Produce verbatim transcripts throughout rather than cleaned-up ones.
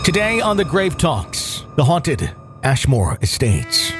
Today on the Grave Talks, the haunted Ashmore Estates.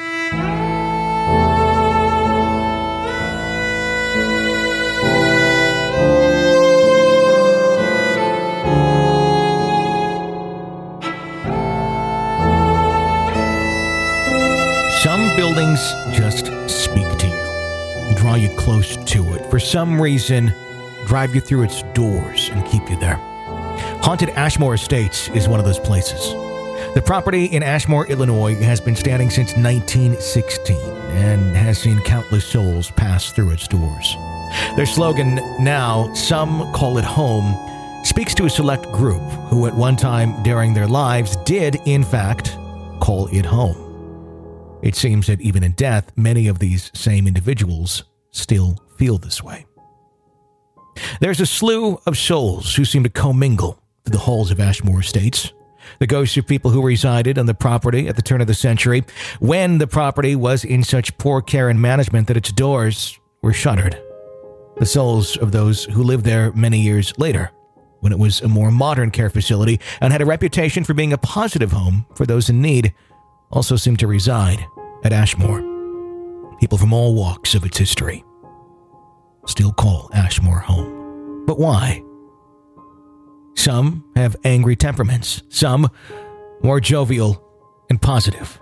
Some buildings just speak to you, draw you close to it. For some reason, drive you through its doors and keep you there. Haunted Ashmore Estates is one of those places. The property in Ashmore, Illinois has been standing since nineteen sixteen and has seen countless souls pass through its doors. Their slogan, now Some Call It Home, speaks to a select group who at one time during their lives did, in fact, call it home. It seems that even in death, many of these same individuals still feel this way. There's a slew of souls who seem to commingle through the halls of Ashmore Estates. The ghosts of people who resided on the property at the turn of the century, when the property was in such poor care and management that its doors were shuttered. The souls of those who lived there many years later, when it was a more modern care facility and had a reputation for being a positive home for those in need, also seem to reside at Ashmore. People from all walks of its history still call Ashmore home. But why? Some have angry temperaments, some more jovial and positive.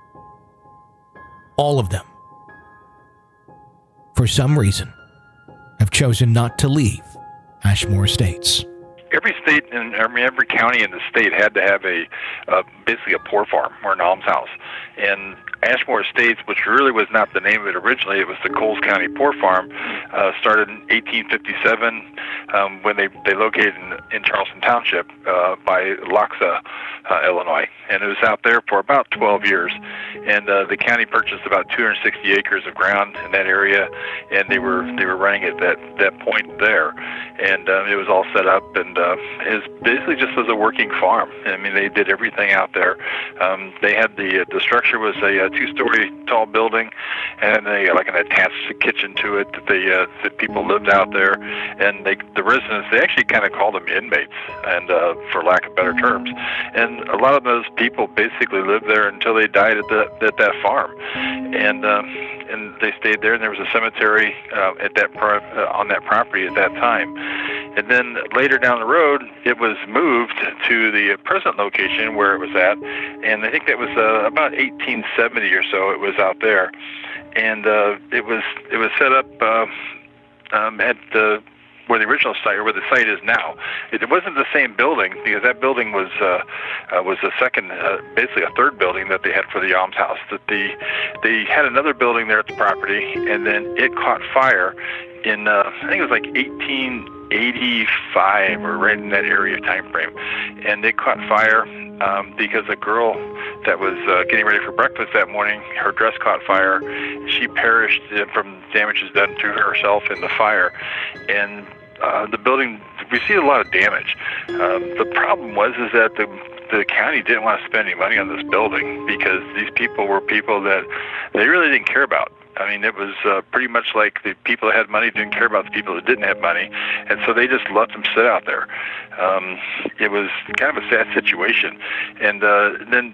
All of them, for some reason, have chosen not to leave Ashmore Estates. Every state and I mean, every county in the state had to have a uh, basically a poor farm or an almshouse. And Ashmore Estates, which really was not the name of it originally, it was the Coles County Poor Farm, uh, started in eighteen fifty-seven um, when they, they located in, in Charleston Township uh, by Loxa, uh, Illinois. And it was out there for about twelve years. And uh, the county purchased about two hundred sixty acres of ground in that area, and they were they were running it that, that point there. And uh, it was all set up, and uh, it was basically just as a working farm. I mean, they did everything out there. Um, they had the the structure was a, a two-story tall building, and they like an attached kitchen to it that they uh, that people lived out there. And they the residents they actually kind of called them inmates, and uh, for lack of better terms. And a lot of those people basically lived there until they died at the at that farm, and um, and they stayed there. And there was a cemetery uh, at that pro- uh, on that property at that time. And then later down the road, it was moved to the present location where it was at, and I think that was uh, about eighteen seventy or so. It was out there, and uh, it was it was set up uh, um, at the where the original site, or where the site is now. It, it wasn't the same building, because that building was uh, uh, was the second, uh, basically a third building that they had for the almshouse. That the they had another building there at the property, and then it caught fire in uh, I think it was like eighteen eighty-five or right in that area time frame, and it caught fire um, because a girl that was uh, getting ready for breakfast that morning, her dress caught fire. She perished from damages done to herself in the fire, and uh, the building we see a lot of damage. Um, the problem was is that the the county didn't want to spend any money on this building because these people were people that they really didn't care about. I mean, it was uh, pretty much like the people that had money didn't care about the people that didn't have money, and so they just let them sit out there. Um, it was kind of a sad situation. And uh, then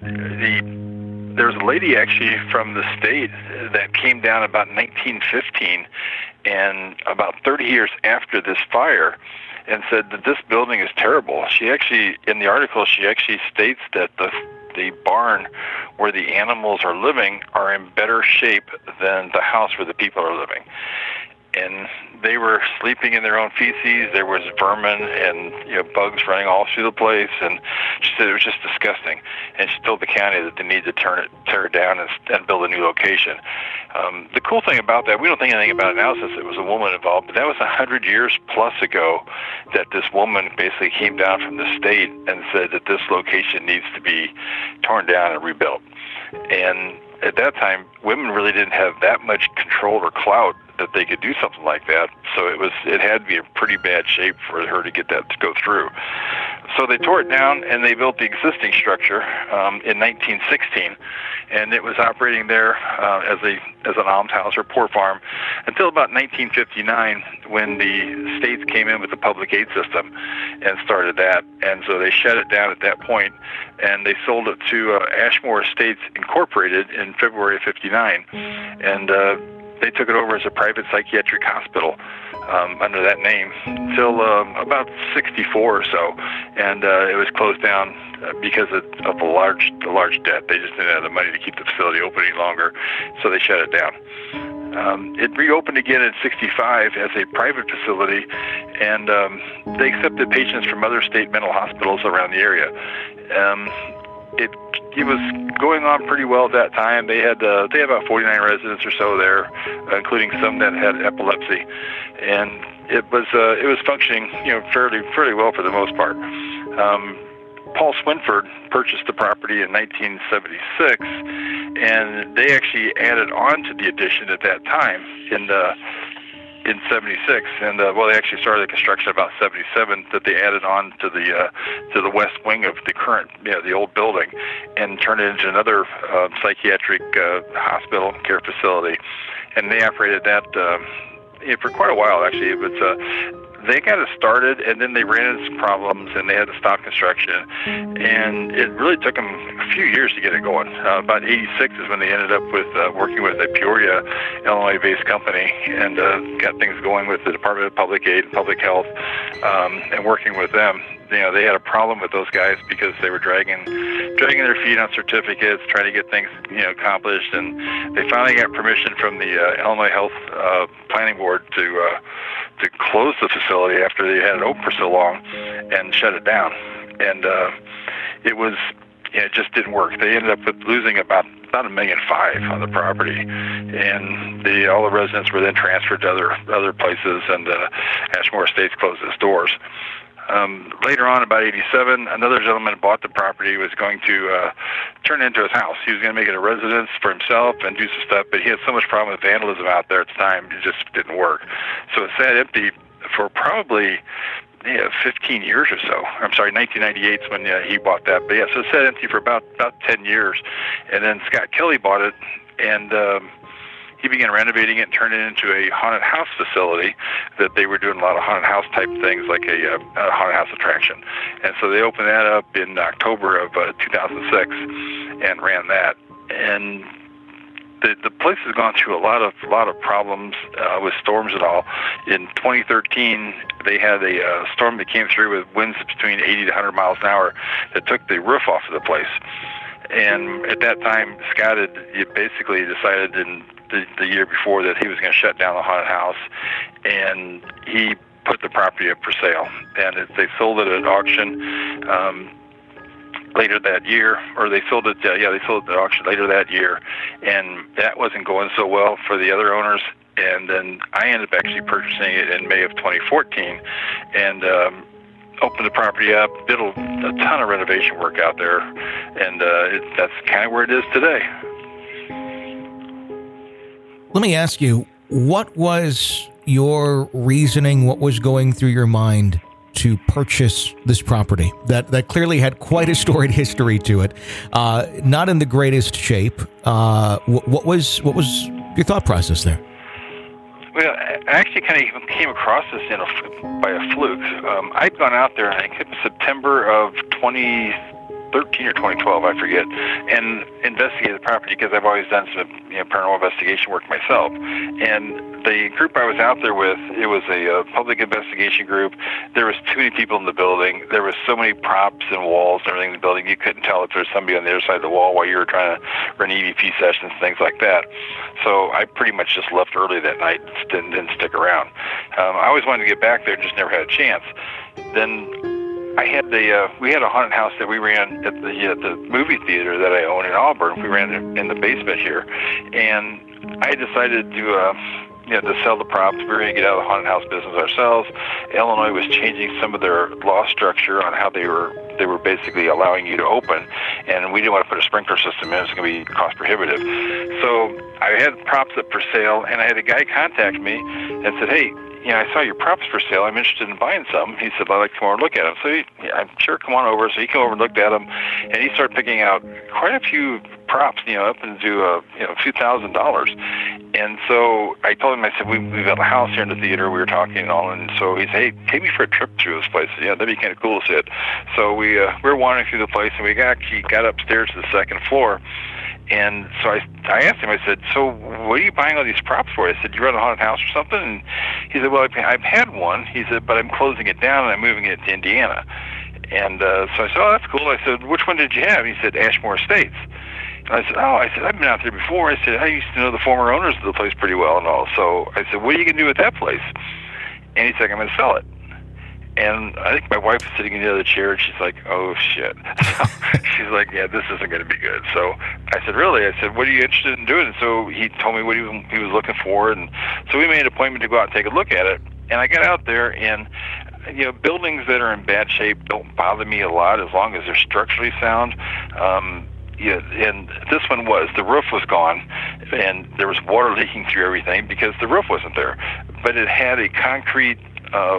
the there was a lady actually from the state that came down about nineteen fifteen, and about thirty years after this fire, and said that this building is terrible. She actually, in the article, she actually states that the the barn where the animals are living are in better shape than the house where the people are living. And they were sleeping in their own feces. There was vermin and you know bugs running all through the place, and she said it was just disgusting. And she told the county that they need to turn it, tear it down, and, and build a new location. Um, the cool thing about that, we don't think anything about it now since it was a woman involved, but that was a hundred years plus ago that this woman basically came down from the state and said that this location needs to be torn down and rebuilt. And at that time, women really didn't have that much control or clout that they could do something like that. So it was it had to be in pretty bad shape for her to get that to go through. So they tore it down and they built the existing structure um, in nineteen sixteen, and it was operating there uh, as a as an almshouse or poor farm until about nineteen fifty-nine, when the states came in with the public aid system and started that. And so they shut it down at that point, and they sold it to uh, Ashmore Estates Incorporated in February of fifty-nine, and uh, they took it over as a private psychiatric hospital um, under that name until um, about sixty-four or so, and uh, it was closed down because of, of a large, a large debt. They just didn't have the money to keep the facility open any longer, so they shut it down. Um, it reopened again in sixty-five as a private facility, and um, they accepted patients from other state mental hospitals around the area. Um, it it was going on pretty well at that time. They had uh, they had about forty-nine residents or so there, uh, including some that had epilepsy, and it was uh, it was functioning, you know, fairly fairly well for the most part. Um, Paul Swinford purchased the property in nineteen seventy-six, and they actually added on to the addition at that time in the in seventy-six, and uh, well, they actually started the construction about seventy-seven. That they added on to the uh, to the west wing of the current, you know, the old building, and turned it into another uh, psychiatric uh, hospital care facility, and they operated that uh, you know, for quite a while. Actually, it was. Uh, They got it started, and then they ran into some problems, and they had to stop construction. And it really took them a few years to get it going. Uh, about eighty-six is when they ended up with uh, working with a Peoria, Illinois-based company, and uh, got things going with the Department of Public Aid and Public Health, um, and working with them. You know, they had a problem with those guys because they were dragging, dragging their feet on certificates, trying to get things, you know, accomplished. And they finally got permission from the uh, Illinois Health uh, Planning Board to uh, to close the facility after they had it open for so long and shut it down. And uh, it was, you know, it just didn't work. They ended up with losing about about a million five on the property, and the all the residents were then transferred to other other places, and uh, Ashmore Estates closed its doors. Um, later on, about eighty-seven, another gentleman bought the property, was going to uh, turn it into his house. He was going to make it a residence for himself and do some stuff, but he had so much problem with vandalism out there at the time, it just didn't work. So it sat empty for probably yeah, fifteen years or so. I'm sorry, nineteen ninety-eight is when uh, he bought that. But yeah, so it sat empty for about, about ten years. And then Scott Kelly bought it, and um, he began renovating it and turned it into a haunted house facility that they were doing a lot of haunted house type things, like a, a haunted house attraction. And so they opened that up in October of uh, two thousand six and ran that. And the the place has gone through a lot of a lot of problems uh, with storms and all. In twenty thirteen, they had a uh, storm that came through with winds between eighty to one hundred miles an hour that took the roof off of the place. And at that time, Scott had basically decided in the, the year before that he was going to shut down the haunted house, and he put the property up for sale. And it, they sold it at auction um, later that year, or they sold it, uh, yeah, they sold it at auction later that year, and that wasn't going so well for the other owners. And then I ended up actually purchasing it in May of twenty fourteen, and um, opened the property up, did a, a ton of renovation work out there, and uh, it, that's kind of where it is today. Let me ask you, what was your reasoning, what was going through your mind to purchase this property that, that clearly had quite a storied history to it, uh, not in the greatest shape? Uh, what, what was what was your thought process there? Well, I actually kind of came across this in a, by a fluke. Um, I'd gone out there, I think it was September of twenty thirteen or twenty twelve, I forget, and investigated the property because I've always done some, you know, paranormal investigation work myself. And the group I was out there with, it was a uh, public investigation group. There was too many people in the building. There was so many props and walls and everything in the building. You couldn't tell if there was somebody on the other side of the wall while you were trying to run E V P sessions, things like that. So I pretty much just left early that night and didn't, didn't stick around. Um, I always wanted to get back there, just never had a chance. Then I had the uh, we had a haunted house that we ran at the at the movie theater that I own in Auburn. We ran it in the basement here, and I decided to uh, you know, to sell the props. We were going to get out of the haunted house business ourselves. Illinois was changing some of their law structure on how they were they were basically allowing you to open, and we didn't want to put a sprinkler system in. It was going to be cost prohibitive. So I had props up for sale, and I had a guy contact me and said, hey, you know, I saw your props for sale. I'm interested in buying some. He said, I'd like to come over and look at them. So he, yeah, I'm sure, come on over. So he came over and looked at them, and he started picking out quite a few props, you know, up into a, you know, a few thousand dollars. And so I told him, I said, we, we've got a house here in the theater. We were talking and all. And so he said, hey, take me for a trip through this place. Yeah, that'd be kind of cool to see it. So we, uh, we were wandering through the place, and we got, actually got upstairs to the second floor. And so I, I asked him, I said, so what are you buying all these props for? I said, you run a haunted house or something? And he said, well, I've, I've had one. He said, but I'm closing it down and I'm moving it to Indiana. And uh, so I said, oh, that's cool. I said, which one did you have? He said, Ashmore Estates. And I said, oh, I said, I've been out there before. I said, I used to know the former owners of the place pretty well and all. So I said, what are you going to do with that place? And he said, I'm going to sell it. And I think my wife was sitting in the other chair, and she's like, oh, shit. So she's like, yeah, this isn't going to be good. So I said, really? I said, what are you interested in doing? And so he told me what he was, he was looking for. And so we made an appointment to go out and take a look at it. And I got out there, and, you know, buildings that are in bad shape don't bother me a lot as long as they're structurally sound. Um, yeah, and this one was, the roof was gone, and there was water leaking through everything because the roof wasn't there. But it had a concrete uh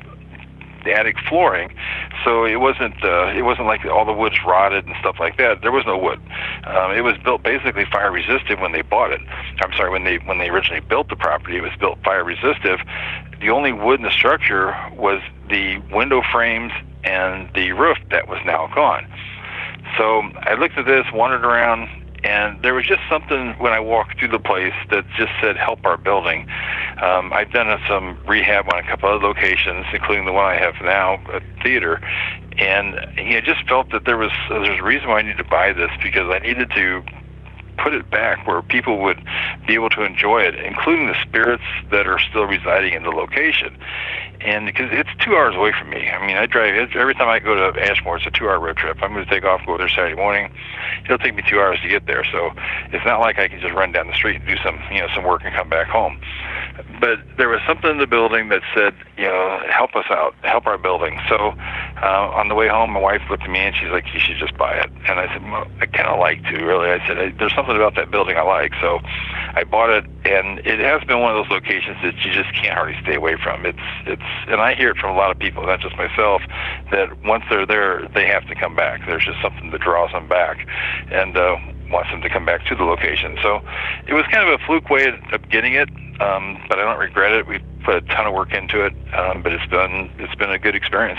the attic flooring, so it wasn't uh, it wasn't like all the wood's rotted and stuff like that. There was no wood. Um, it was built basically fire resistant when they bought it. I'm sorry, when they when they originally built the property, it was built fire resistant. The only wood in the structure was the window frames and the roof that was now gone. So I looked at this, wandered around, and there was just something when I walked through the place that just said, help our building. Um, I've done some rehab on a couple other locations, including the one I have now, a theater. And you know, I just felt that there was, there was a reason why I needed to buy this, because I needed to put it back where people would be able to enjoy it, including the spirits that are still residing in the location. And because it's two hours away from me. I mean, I drive, every time I go to Ashmore, it's a two-hour road trip. I'm going to take off, go there Saturday morning. It'll take me two hours to get there. So it's not like I can just run down the street and do some, you know, some work and come back home. But there was something in the building that said, you know, help us out, help our building. So uh, on the way home, my wife looked at me and she's like, you should just buy it. And I said, well, I kind of like to, really. I said, there's something about that building I like. So I bought it, and it has been one of those locations that you just can't hardly stay away from. It's, it's, and I hear it from a lot of people, not just myself, that once they're there, they have to come back. There's just something that draws them back, and uh, wants them to come back to the location. So it was kind of a fluke way of getting it, um, but I don't regret it. We put a ton of work into it, um, but it's been it's been a good experience.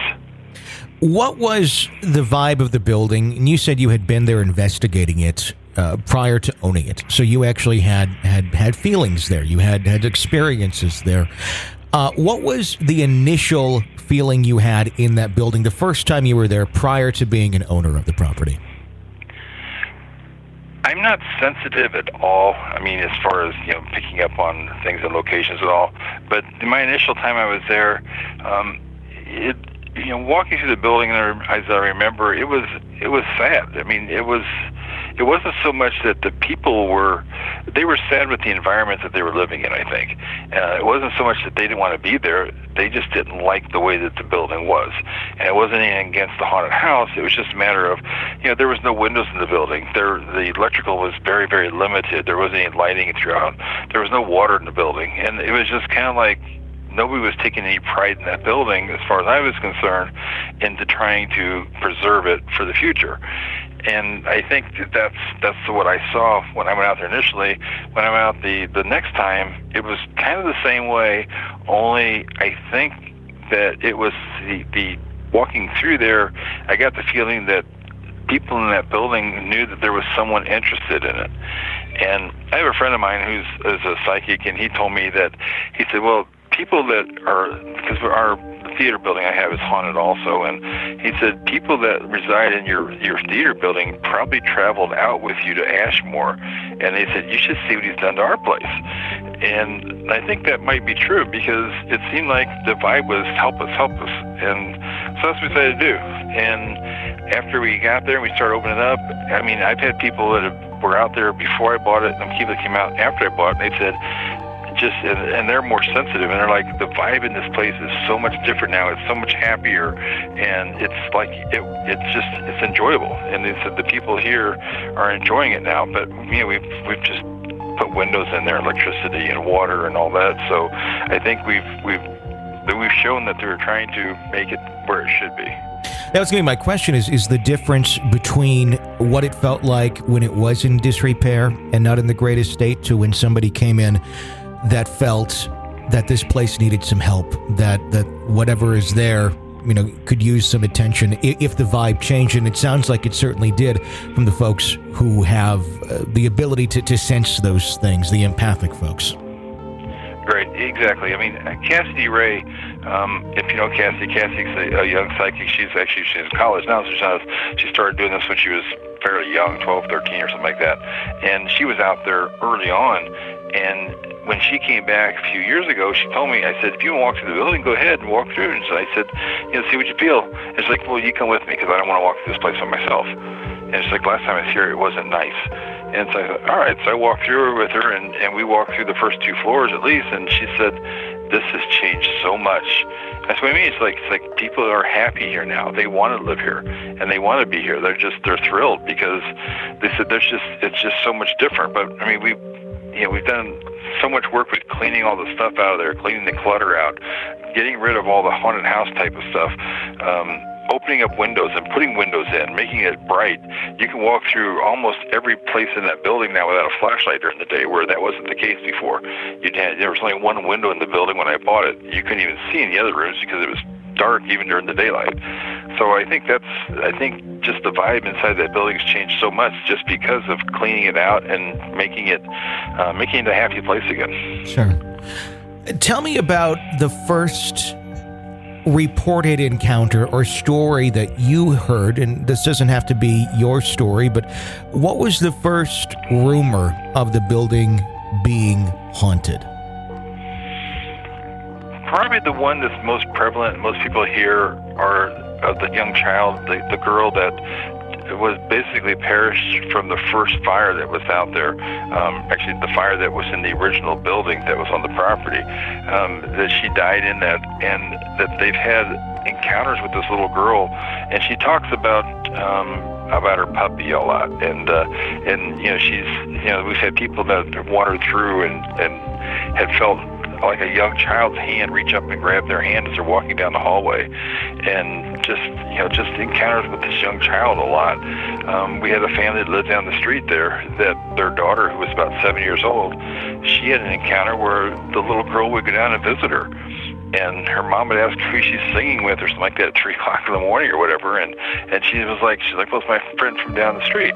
What was the vibe of the building? And you said you had been there investigating it uh, prior to owning it, so you actually had had had feelings there. You had had experiences there. Uh, what was the initial feeling you had in that building the first time you were there prior to being an owner of the property? I'm not sensitive at all. I mean, as far as, you know, picking up on things and locations at all. But in my initial time I was there, um, it, you know, walking through the building, as I remember, it was it was sad. I mean, it was it wasn't so much that the people were, they were sad with the environment that they were living in, I think. Uh, it wasn't so much that they didn't want to be there, they just didn't like the way that the building was. And it wasn't anything against the haunted house, it was just a matter of, you know, there was no windows in the building. There, the electrical was very, very limited. There wasn't any lighting throughout. There was no water in the building. And it was just kind of like, nobody was taking any pride in that building, as far as I was concerned, into trying to preserve it for the future. And I think that that's that's what I saw when I went out there initially. When I went out the, the next time, it was kind of the same way, only I think that it was the, the walking through there, I got the feeling that people in that building knew that there was someone interested in it. And I have a friend of mine who's is a psychic, and he told me that, he said, well, people that are, because our theater building I have is haunted also, and he said people that reside in your, your theater building probably traveled out with you to Ashmore, and they said, you should see what he's done to our place. And I think that might be true, because it seemed like the vibe was help us, help us. And so that's what we decided to do. And after we got there and we started opening up, I mean, I've had people that have, were out there before I bought it, and people that came out after I bought it, and they said, just and, and they're more sensitive, and they're like, the vibe in this place is so much different now. It's so much happier, and it's like it, it's just it's enjoyable, and they said the people here are enjoying it now. But you know, we've we've just put windows in there, electricity and water and all that. So I think we've we've we've shown that they're trying to make it where it should be. That was going to be my question, is, is the difference between what it felt like when it was in disrepair and not in the greatest state to when somebody came in that felt that this place needed some help, that, that whatever is there, you know, could use some attention if the vibe changed. And it sounds like it certainly did from the folks who have uh, the ability to, to sense those things, the empathic folks. Right, exactly. I mean, Cassidy Ray, um, if you know Cassidy, Cassidy's a, a young psychic. She's actually, she's in college now, so she, has, she started doing this when she was fairly young, twelve, thirteen or something like that. And she was out there early on, and when she came back a few years ago, she told me, I said, if you want to walk through the building, go ahead and walk through. And so I said, you know, see what you feel. And she's like, well, you come with me because I don't want to walk through this place by myself. And she's like, last time I was here, it wasn't nice. And so I thought, all right. So I walked through with her, and, and we walked through the first two floors at least, and she said, this has changed so much. That's what I mean. It's like it's like people are happy here now. They want to live here, and they want to be here. They're just they're thrilled because they said there's just it's just so much different. But I mean, we you know we've done so much work with cleaning all the stuff out of there, cleaning the clutter out, getting rid of all the haunted house type of stuff. Um, opening up windows and putting windows in, making it bright. You can walk through almost every place in that building now without a flashlight during the day, where that wasn't the case before. You'd had, there was only one window in the building when I bought it. You couldn't even see in the other rooms because it was dark even during the daylight. So I think that's, I think just the vibe inside that building has changed so much just because of cleaning it out and making it, uh, making it a happy place again. Sure. Tell me about the first reported encounter or story that you heard, and this doesn't have to be your story, but what was the first rumor of the building being haunted? Probably the one that's most prevalent, most people hear, are of the young child, the, the girl that was basically perished from the first fire that was out there. Um, actually, the fire that was in the original building that was on the property, um, that she died in that, and that they've had encounters with this little girl, and she talks about um, about her puppy a lot, and uh, and you know she's you know we've had people that have wandered through and and had felt like a young child's hand reach up and grab their hand as they're walking down the hallway, and just you know just encounters with this young child a lot. Um, we had a family that lived down the street there that their daughter, who was about seven years old, she had an encounter where the little girl would go down and visit her, and her mom would ask who she's singing with or something like that at three o'clock in the morning or whatever, and and she was like she's like well, it's my friend from down the street,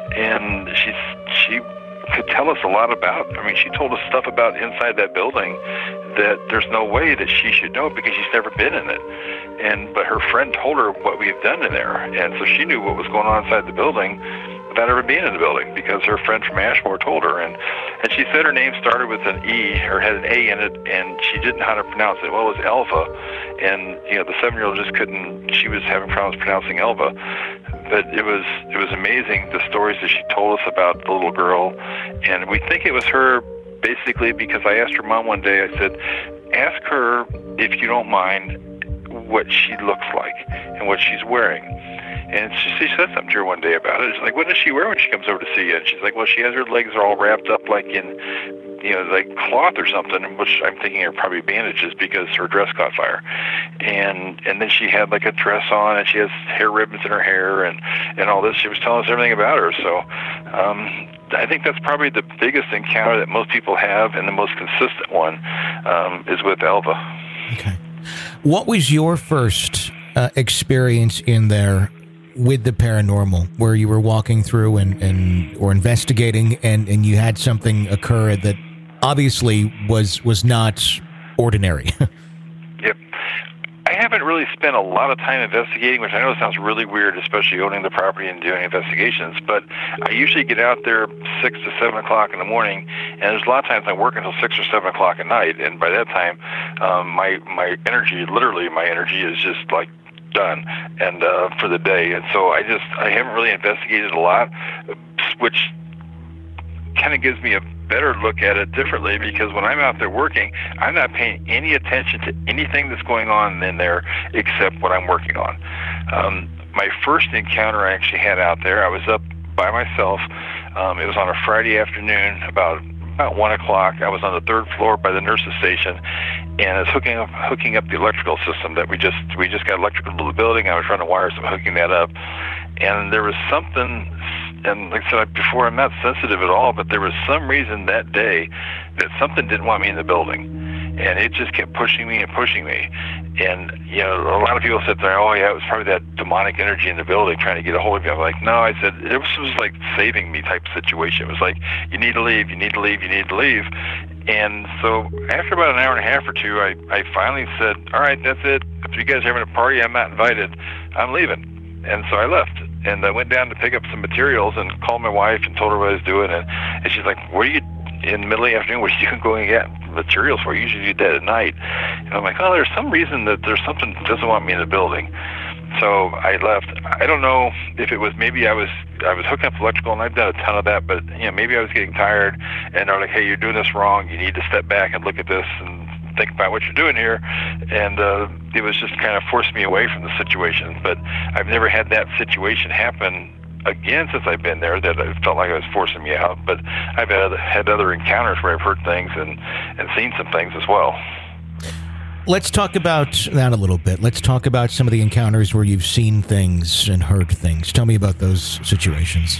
and she's she could tell us a lot about. I mean, she told us stuff about inside that building that there's no way that she should know because she's never been in it. And but her friend told her what we've done in there, and so she knew what was going on inside the building without ever being in the building because her friend from Ashmore told her. And and she said her name started with an E or had an A in it, and she didn't know how to pronounce it. Well, it was Elva, and you know the seven-year-old just couldn't. She was having problems pronouncing Elva. But it was it was amazing, the stories that she told us about the little girl, and we think it was her basically because I asked her mom one day, I said, ask her, if you don't mind, what she looks like and what she's wearing. And she, she said something to her one day about it. She's like, what does she wear when she comes over to see you? And she's like, well, she has her legs are all wrapped up like in, you know, like cloth or something, which I'm thinking are probably bandages because her dress caught fire. And and then she had like a dress on, and she has hair ribbons in her hair, and, and all this. She was telling us everything about her. So um, I think that's probably the biggest encounter that most people have, and the most consistent one um, is with Elva. Okay. What was your first uh, experience in there with the paranormal, where you were walking through and, and or investigating, and, and you had something occur that obviously was was not ordinary? Yep. I haven't really spent a lot of time investigating, which I know sounds really weird, especially owning the property and doing investigations, but I usually get out there six to seven o'clock in the morning, and there's a lot of times I work until six or seven o'clock at night, and by that time, um, my, my energy, literally my energy is just like done and uh, for the day. And so I just, I haven't really investigated a lot, which kind of gives me a better look at it differently, because when I'm out there working, I'm not paying any attention to anything that's going on in there except what I'm working on. Um, my first encounter I actually had out there, I was up by myself. Um, it was on a Friday afternoon, about about one o'clock. I was on the third floor by the nurse's station, and I was hooking up hooking up the electrical system that we just we just got electrical to the building. I was running wires, so hooking that up, and there was something. And like I said before, I'm not sensitive at all, but there was some reason that day that something didn't want me in the building, and it just kept pushing me and pushing me. And, you know, a lot of people said, oh, yeah, it was probably that demonic energy in the building trying to get a hold of you. I'm like, no, I said, it was, it was like saving me type situation. It was like, you need to leave, you need to leave, you need to leave. And so after about an hour and a half or two, I, I finally said, all right, that's it. If you guys are having a party, I'm not invited. I'm leaving. And so I left. And I went down to pick up some materials and called my wife and told her what I was doing. And, and she's like, what are you, in the middle of the afternoon, what are you going to get materials for? I usually do that at night. And I'm like, oh, there's some reason that there's something that doesn't want me in the building. So I left. I don't know if it was, maybe I was I was hooking up electrical, and I've done a ton of that, but you know, maybe I was getting tired, and they're like, hey, you're doing this wrong. You need to step back and look at this and think about what you're doing here. And uh, it was just kind of forced me away from the situation. But I've never had that situation happen again since I've been there, that it felt like it was forcing me out. But I've had, had other encounters where I've heard things and, and seen some things as well. Let's talk about that a little bit. Let's talk about some of the encounters where you've seen things and heard things. Tell me about those situations.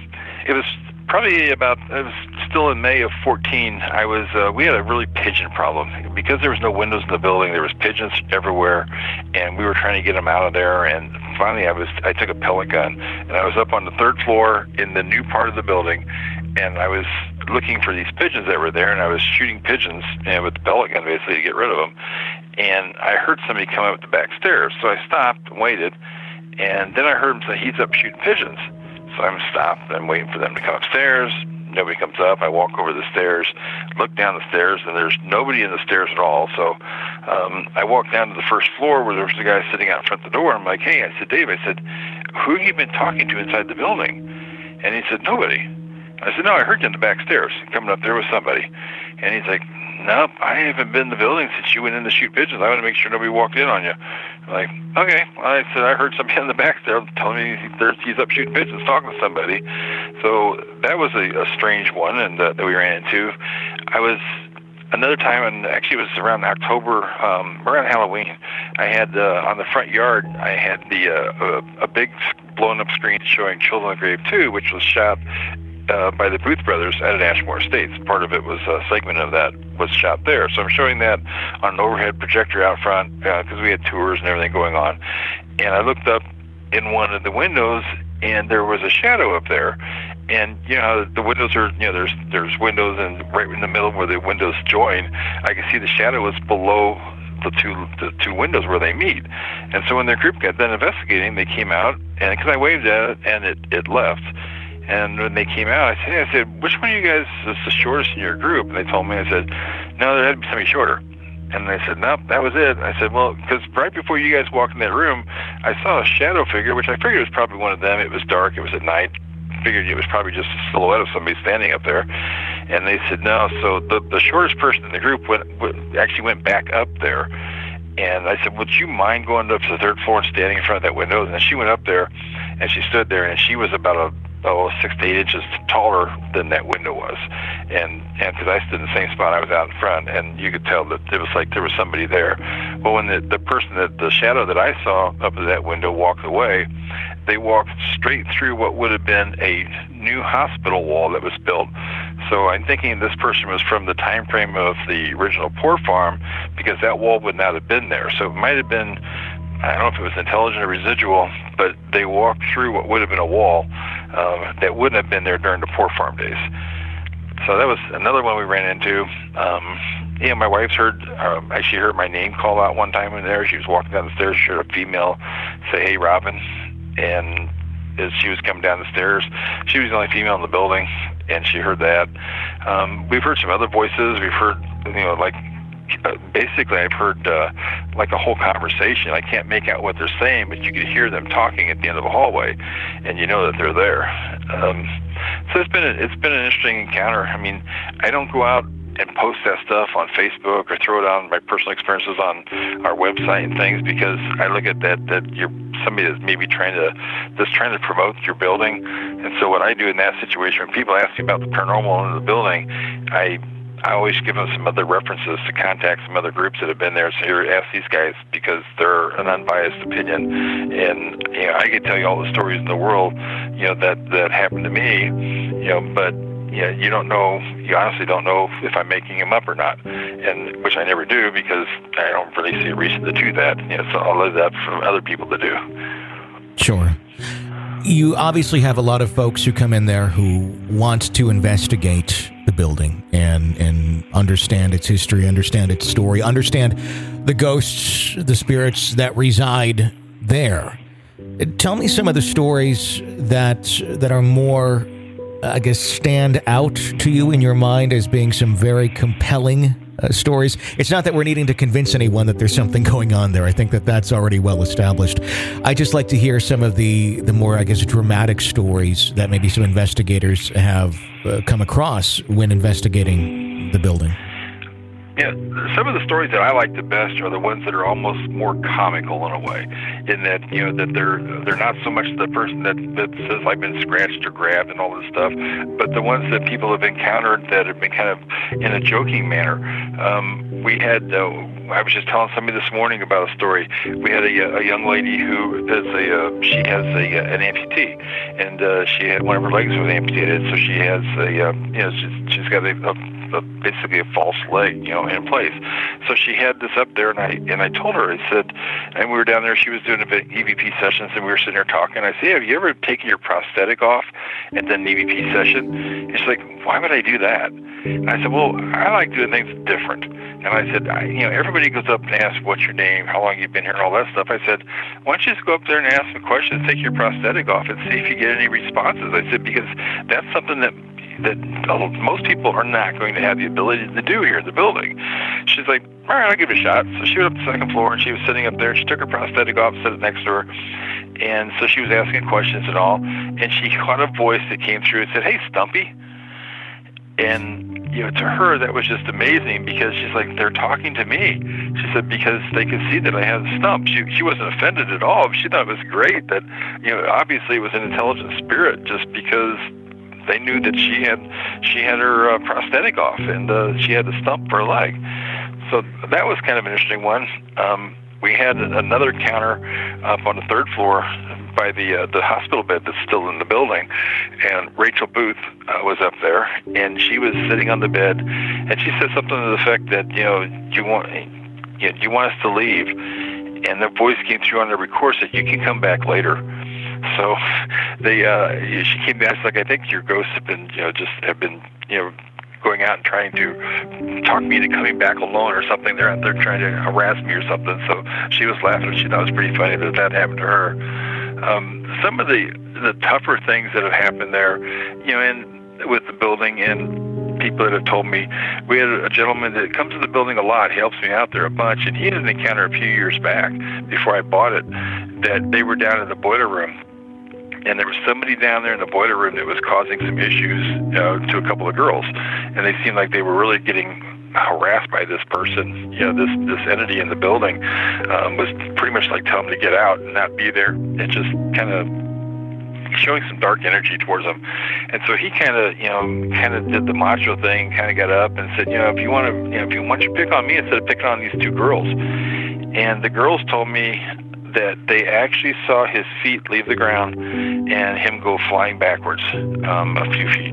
It was probably about, it was still in May of fourteen. I was, uh, we had a really pigeon problem. Because there was no windows in the building, there was pigeons everywhere, and we were trying to get them out of there. And finally I was, I took a pellet gun, and I was up on the third floor in the new part of the building, and I was looking for these pigeons that were there, and I was shooting pigeons, you know, with the pellet gun basically to get rid of them. And I heard somebody come up the back stairs, so I stopped and waited, and then I heard him say, he's up shooting pigeons. So I'm stopped, and I'm waiting for them to come upstairs. Nobody comes up. I walk over the stairs, look down the stairs, and there's nobody in the stairs at all. So um, I walk down to the first floor where there was a guy sitting out front of the door. I'm like, hey, I said, Dave, I said, who have you been talking to inside the building? And he said, nobody. I said, no, I heard you in the back stairs coming up there with somebody. And he's like, nope, I haven't been in the building since you went in to shoot pigeons. I want to make sure nobody walked in on you. I'm like, okay. Well, I said, I heard somebody in the back there telling me there's, he's up shooting pigeons, talking to somebody. So that was a, a strange one, and uh, that we ran into. I was another time, and actually it was around October, um, around Halloween. I had uh, on the front yard, I had the uh, a, a big blown up screen showing Children of the Grave two, which was shot Uh, by the Booth brothers out at Ashmore Estates. Part of it was a segment of that was shot there. So I'm showing that on an overhead projector out front because uh, we had tours and everything going on. And I looked up in one of the windows, and there was a shadow up there. And you know, the windows are, you know, there's there's windows, and right in the middle where the windows join, I could see the shadow was below the two the two windows where they meet. And so when their group got done investigating, they came out, and because I waved at it, and it, it left. And when they came out, I said, hey, I said, which one of you guys is the shortest in your group? And they told me, I said, no, there had to be somebody shorter. And they said, nope, that was it. I said, well, because right before you guys walked in that room, I saw a shadow figure, which I figured was probably one of them. It was dark. It was at night. Figured it was probably just a silhouette of somebody standing up there. And they said, no. So the, the shortest person in the group went, went actually went back up there. And I said, would you mind going up to the third floor and standing in front of that window? And then she went up there, and she stood there, and she was about a oh, six to eight inches taller than that window was. And and because I stood in the same spot, I was out in front, and you could tell that it was like there was somebody there. Well, when the, the person, that the shadow that I saw up at that window walked away, they walked straight through what would have been a new hospital wall that was built. So I'm thinking this person was from the time frame of the original Poor Farm, because that wall would not have been there. So it might have been, I don't know if it was intelligent or residual, but they walked through what would have been a wall um, that wouldn't have been there during the Poor Farm days. So that was another one we ran into. Um, yeah, my wife's heard, um, actually heard my name called out one time in there. She was walking down the stairs, she heard a female say, hey, Robin. And as she was coming down the stairs, she was the only female in the building, and she heard that. Um, we've heard some other voices. We've heard, you know, like uh, basically I've heard uh, like a whole conversation. I can't make out what they're saying, but you can hear them talking at the end of a hallway, and you know that they're there. Um, so it's been a, it's been an interesting encounter. I mean, I don't go out and post that stuff on Facebook or throw it on my personal experiences on our website and things, because I look at that that you're somebody that's maybe trying to that's trying to promote your building. And so what I do in that situation, when people ask me about the paranormal in the building, I I always give them some other references to contact some other groups that have been there. So here, ask these guys, because they're an unbiased opinion, and you know I can tell you all the stories in the world, you know that that happened to me, you know, but. Yeah, you don't know, you honestly don't know if I'm making them up or not, and which I never do, because I don't really see a reason to do that. You know, so I'll leave that for other people to do. Sure. You obviously have a lot of folks who come in there who want to investigate the building and, and understand its history, understand its story, understand the ghosts, the spirits that reside there. Tell me some of the stories that that are more, I guess, stand out to you in your mind as being some very compelling uh, stories. It's not that we're needing to convince anyone that there's something going on there. I think that that's already well established. I just like to hear some of the, the more, I guess, dramatic stories that maybe some investigators have uh, come across when investigating the building. Yeah, some of the stories that I like the best are the ones that are almost more comical in a way, in that you know that they're they're not so much the person that, that says I've been scratched or grabbed and all this stuff, but the ones that people have encountered that have been kind of in a joking manner. Um, we had uh, I was just telling somebody this morning about a story. We had a, a young lady who is a uh, she has a an amputee, and uh, she had one of her legs was amputated, so she has a uh, you know she's, she's got a, a A, basically a false leg, you know, in place. So she had this up there, and I and I told her, I said, and we were down there, she was doing a bit E V P sessions, and we were sitting there talking. I said, hey, have you ever taken your prosthetic off and done an E V P session? And she's like, why would I do that? And I said, well, I like doing things different. And I said, I, you know, everybody goes up and asks, what's your name, how long you've been here, and all that stuff. I said, why don't you just go up there and ask some questions, take your prosthetic off, and see if you get any responses. I said, because that's something that that most people are not going to have the ability to do here in the building. She's like, all right, I'll give it a shot. So she went up to the second floor, and she was sitting up there. She took her prosthetic off, set it next to her, and so she was asking questions and all, and she caught a voice that came through and said, hey, Stumpy. And you know, to her, that was just amazing, because she's like, they're talking to me. She said, because they could see that I have the stump. She she wasn't offended at all. She thought it was great that, you know, obviously it was an intelligent spirit, just because they knew that she had she had her uh, prosthetic off, and uh, she had the stump for her leg. So that was kind of an interesting one. Um, we had another encounter up on the third floor by the uh, the hospital bed that's still in the building, and Rachel Booth uh, was up there, and she was sitting on the bed, and she said something to the effect that, you know, do you want you know, do you want us to leave? And the voice came through on the record, said, you can come back later. So they, uh, she came back, like, I think your ghosts have been, you know, just have been, you know, going out and trying to talk me into coming back alone or something. They're out there trying to harass me or something. So she was laughing. She thought it was pretty funny that that happened to her. Um, some of the, the tougher things that have happened there, you know, and with the building, and people that have told me, we had a gentleman that comes to the building a lot. He helps me out there a bunch, and he had an encounter a few years back before I bought it, that they were down in the boiler room, and there was somebody down there in the boiler room that was causing some issues uh, to a couple of girls, and they seemed like they were really getting harassed by this person. You know, this this entity in the building um, was pretty much like telling them to get out and not be there, and just kind of showing some dark energy towards them. And so he kind of, you know, kind of did the macho thing, kind of got up and said, you know, if you want to, you know, if you want you to pick on me instead of picking on these two girls. And the girls told me that they actually saw his feet leave the ground and him go flying backwards um, a few feet.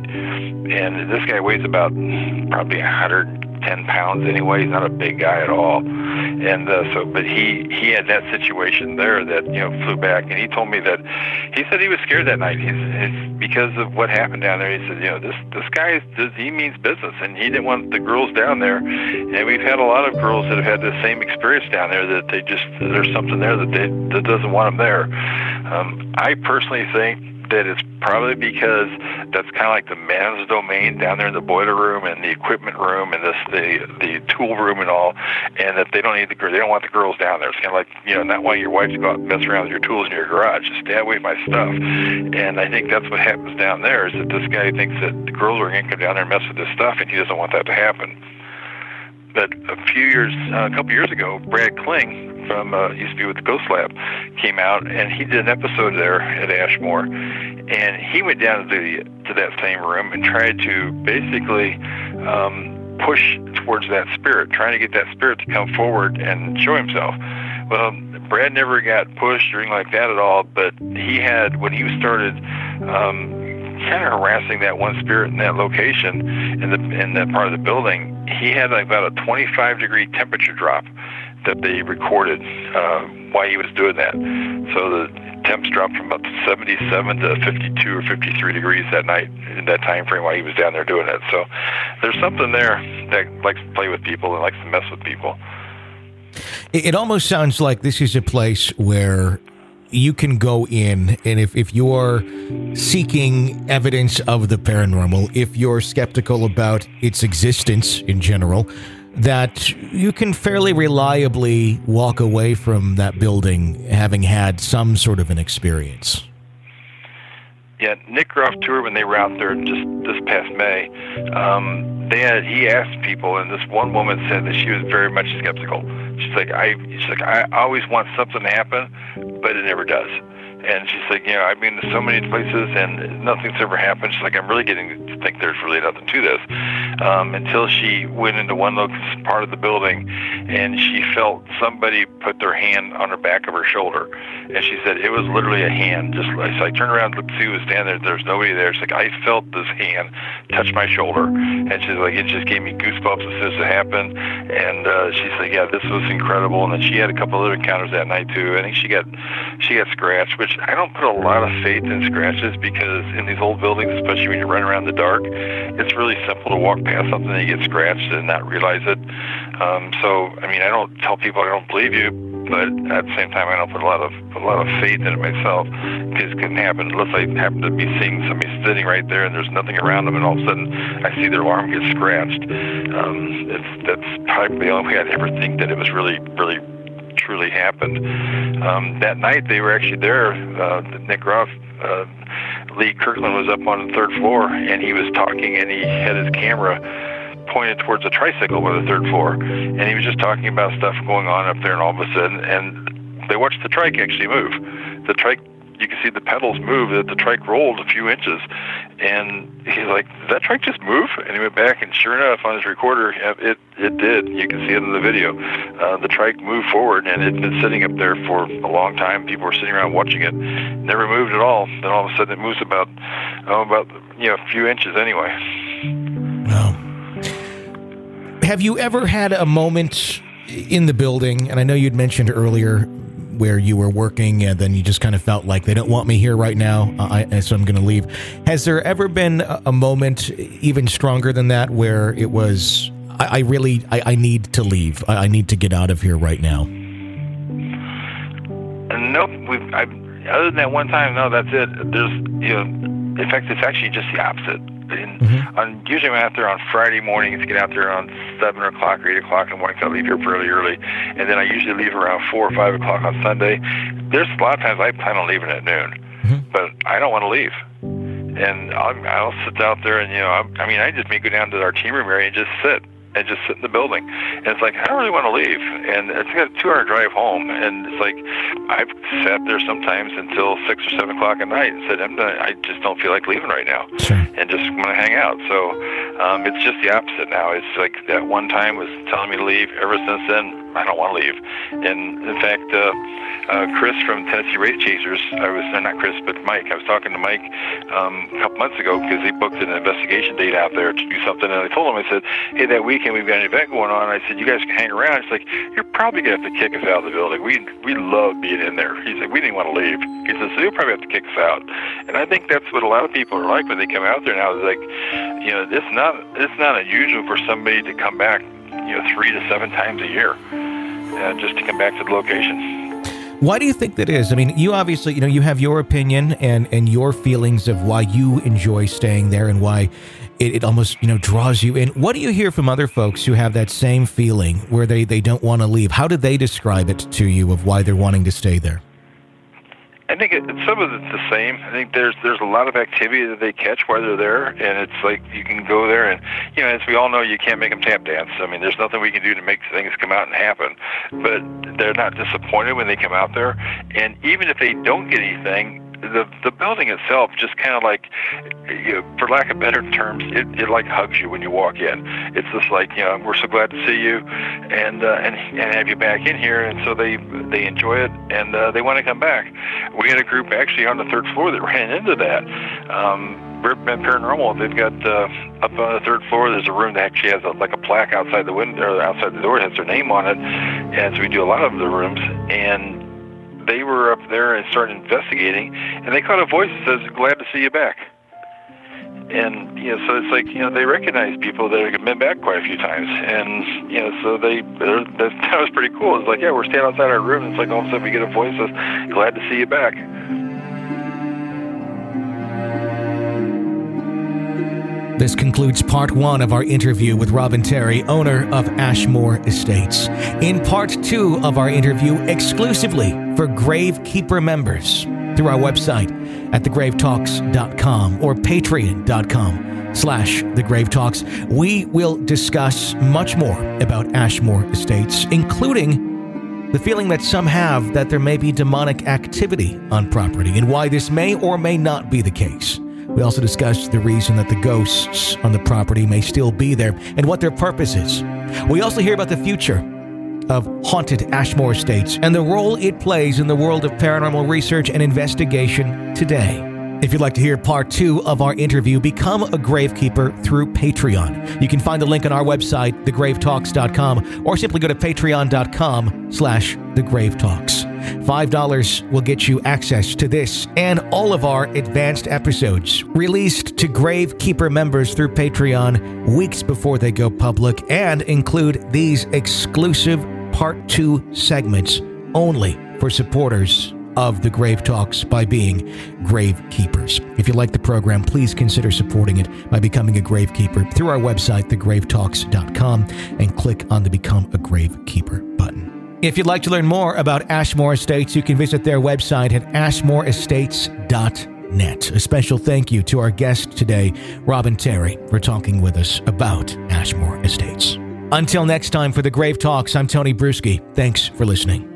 And this guy weighs about probably one hundred ten pounds anyway. He's not a big guy at all. And uh, so, but he, he had that situation there that, you know, flew back. And he told me that he said he was scared that night. He's, it's because of what happened down there. He said, you know, this, this guy, does, he means business, and he didn't want the girls down there. And we've had a lot of girls that have had the same experience down there, that they just, there's something there that they, that doesn't want them there. Um, I personally think that it's probably because that's kind of like the man's domain down there in the boiler room and the equipment room and this the the tool room and all, and that they don't need the they don't want the girls down there. It's kind of like, you know, not wanting your wife to go out and mess around with your tools in your garage. Just stay away from my stuff. And I think that's what happens down there, is that this guy thinks that the girls are going to come down there and mess with his stuff, and he doesn't want that to happen. But a few years, uh, a couple years ago, Brad Kling from uh, used to be with the Ghost Lab came out, and he did an episode there at Ashmore, and he went down to the to that same room and tried to basically um, push towards that spirit, trying to get that spirit to come forward and show himself. Well, Brad never got pushed or anything like that at all, but he had, when he started um, kind of harassing that one spirit in that location in the in that part of the building, he had like about a twenty-five degree temperature drop that they recorded uh, while he was doing that. So the temps dropped from about seventy-seven to fifty-two or fifty-three degrees that night in that time frame while he was down there doing it. So there's something there that likes to play with people and likes to mess with people. It almost sounds like this is a place where you can go in, and if, if you're seeking evidence of the paranormal, if you're skeptical about its existence in general, that you can fairly reliably walk away from that building having had some sort of an experience. Yeah, Nick Groff tour, when they were out there just this past May, um, they had, he asked people, and this one woman said that she was very much skeptical. She's like, I, she's like, I always want something to happen, but it never does. And she's like, you know, I've been to so many places and nothing's ever happened. She's like, I'm really getting to think there's really nothing to this. Um, until she went into one little part of the building and she felt somebody put their hand on her back of her shoulder. And she said, it was literally a hand. Just so I turned around to see who was standing there. There's nobody there. She's like, I felt this hand touch my shoulder. And she's like, it just gave me goosebumps as soon as it happened. And uh, she's like, yeah, this was incredible. And then she had a couple other encounters that night too. I think she got she got scratched, which I don't put a lot of faith in scratches, because in these old buildings, especially when you run around in the dark, it's really simple to walk past something and you get scratched and not realize it. Um, so, I mean, I don't tell people I don't believe you, but at the same time, I don't put a lot of a lot of faith in it myself, because it can happen unless I happen to be seeing somebody sitting right there and there's nothing around them, and all of a sudden I see their arm get scratched. Um, it's that's probably the only way I'd ever think that it was really, really, truly happened. Um, that night they were actually there. Uh, Nick Groff, uh, Lee Kirkland was up on the third floor, and he was talking, and he had his camera pointed towards a tricycle on the third floor, and he was just talking about stuff going on up there, and all of a sudden, and they watched the trike actually move. The trike, you can see the pedals move, that the trike rolled a few inches, and he's like, did that trike just move? And he went back, and sure enough, on his recorder, it it did. You can see it in the video. Uh, the trike moved forward, and it had been sitting up there for a long time. People were sitting around watching it. Never moved at all. Then all of a sudden, it moves about, oh, about you know, a few inches anyway. Wow. Have you ever had a moment in the building, and I know you'd mentioned earlier where you were working and then you just kind of felt like they don't want me here right now, I, so I'm going to leave. Has there ever been a moment even stronger than that where it was, I, I really, I, I need to leave. I, I need to get out of here right now? Nope. We've, I, other than that one time, no, that's it. There's, you know, in fact, it's actually just the opposite. In, mm-hmm. on, usually I'm out there on Friday mornings, get out there around seven o'clock or eight o'clock in the morning, so I leave here fairly early, and then I usually leave around four or five o'clock on Sunday. There's a lot of times I plan on leaving at noon, mm-hmm. but I don't want to leave. And I'll, I'll sit out there, and, you know, I, I mean, I just may go down to our team room area and just sit. and just sit in the building. And it's like, I don't really want to leave. And it's got a two-hour drive home. And it's like, I've sat there sometimes until six or seven o'clock at night and said, I'm not, I just don't feel like leaving right now. Sure. And just want to hang out. So um, it's just the opposite now. It's like that one time was telling me to leave. Ever since then, I don't want to leave. And in fact, uh, uh, Chris from Tennessee Race Chasers, I was, no, not Chris, but Mike. I was talking to Mike um, a couple months ago because he booked an investigation date out there to do something. And I told him, I said, hey, that weekend we've got an event going on. I said, you guys can hang around. He's like, you're probably going to have to kick us out of the building. We we love being in there. He's like, we didn't want to leave. He says, so you'll probably have to kick us out. And I think that's what a lot of people are like when they come out there now. It's like, you know, it's not it's not unusual for somebody to come back, you know, three to seven times a year, uh, just to come back to the location. Why do you think that is? I mean, you obviously, you know, you have your opinion and, and your feelings of why you enjoy staying there and why it, it almost, you know, draws you in. What do you hear from other folks who have that same feeling where they, they don't want to leave? How do they describe it to you of why they're wanting to stay there? I think it, some of it's the same. I think there's there's a lot of activity that they catch while they're there, and it's like you can go there and, you know, as we all know, you can't make them tap dance. I mean, there's nothing we can do to make things come out and happen, but they're not disappointed when they come out there, and even if they don't get anything, the the building itself just kind of like, you know, for lack of better terms, it, it like hugs you when you walk in. It's just like, you know, we're so glad to see you, and uh, and and have you back in here, and so they they enjoy it, and uh, they want to come back. We had a group actually on the third floor that ran into that. Um, Riverbend Paranormal, they've got uh, up on the third floor. There's a room that actually has a, like a plaque outside the window, or outside the door, has their name on it, and so we do a lot of the rooms, and they were up there and started investigating, and they caught a voice that says, "Glad to see you back." And, you know, so it's like, you know, they recognize people that have been back quite a few times, and, you know, so they, that, that was pretty cool. It's like, yeah, we're standing outside our room, and it's like all of a sudden we get a voice that says, "Glad to see you back." This concludes part one of our interview with Robin Terry, owner of Ashmore Estates. In part two of our interview, exclusively for Gravekeeper members, through our website at the grave talks dot com or patreon.com slash the grave talks, we will discuss much more about Ashmore Estates, including the feeling that some have that there may be demonic activity on property and why this may or may not be the case. We also discussed the reason that the ghosts on the property may still be there and what their purpose is. We also hear about the future of haunted Ashmore Estates and the role it plays in the world of paranormal research and investigation today. If you'd like to hear part two of our interview, become a Gravekeeper through Patreon. You can find the link on our website, the grave talks dot com, or simply go to patreon.com slash thegravetalks. five dollars will get you access to this and all of our advanced episodes released to Gravekeeper members through Patreon weeks before they go public, and include these exclusive part two segments only for supporters of the Grave Talks by being Gravekeepers. If you like the program, please consider supporting it by becoming a Gravekeeper through our website, the grave talks dot com, and click on the Become a Gravekeeper button. If you'd like to learn more about Ashmore Estates, you can visit their website at ashmore estates dot net. A special thank you to our guest today, Robin Terry, for talking with us about Ashmore Estates. Until next time for the Grave Talks, I'm Tony Bruschi. Thanks for listening.